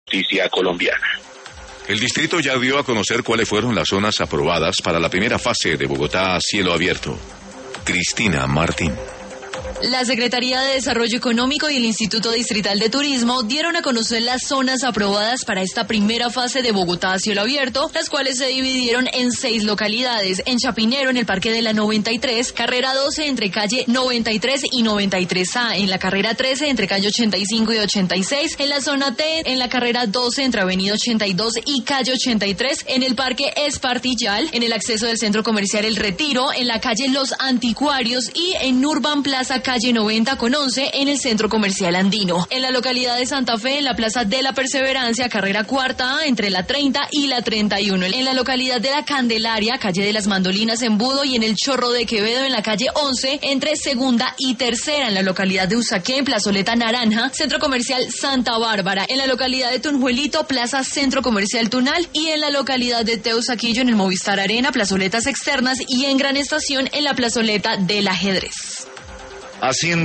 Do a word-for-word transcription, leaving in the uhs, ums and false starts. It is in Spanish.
justicia colombiana. El distrito ya dio a conocer cuáles fueron las zonas aprobadas para la primera fase de Bogotá a cielo abierto. Cristina Martín. La Secretaría de Desarrollo Económico y el Instituto Distrital de Turismo dieron a conocer las zonas aprobadas para esta primera fase de Bogotá a cielo abierto, las cuales se dividieron en seis localidades. En Chapinero, en el Parque de la noventa y tres, carrera doce entre calle noventa y tres y noventa y tres A, en la carrera trece entre calle ochenta y cinco y ochenta y seis, en la zona T, en la carrera doce entre avenida ochenta y dos y calle ochenta y tres, en el Parque Espartillal, en el acceso del Centro Comercial El Retiro, en la calle Los Anticuarios y en Urban Plaza calle noventa con once en el Centro Comercial Andino. En la localidad de Santa Fe, en la Plaza de la Perseverancia, carrera cuarta A, entre la treinta y la treinta y uno. En la localidad de La Candelaria, calle de las Mandolinas Embudo, y en el Chorro de Quevedo, en la calle once, entre segunda y tercera. En la localidad de Usaquén, en Plazoleta Naranja, Centro Comercial Santa Bárbara. En la localidad de Tunjuelito, Plaza Centro Comercial Tunal, y en la localidad de Teusaquillo, en el Movistar Arena, plazoletas externas, y en Gran Estación, en la plazoleta del Ajedrez. Haciendo